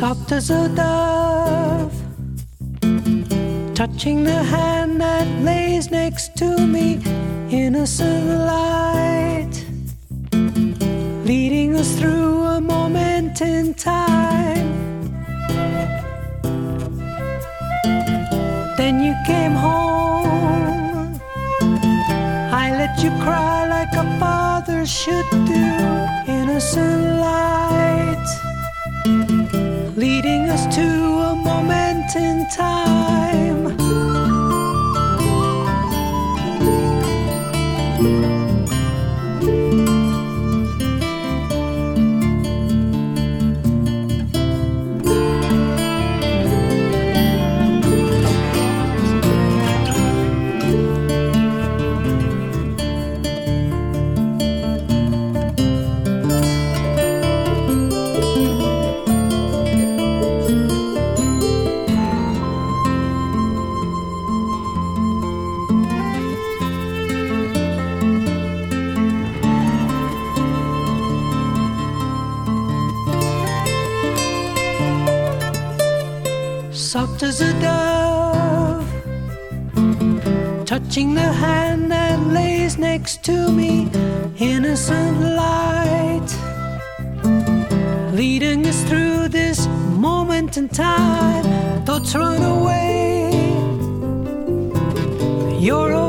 soft as a dove, touching the hand that lays next to me, innocent light, leading us through a moment in time. Then you came home, I let you cry like a father should do, innocent light, leading us to a moment in time. Soft as a dove, touching the hand that lays next to me, innocent light, leading us through this moment in time. Thoughts run away, you're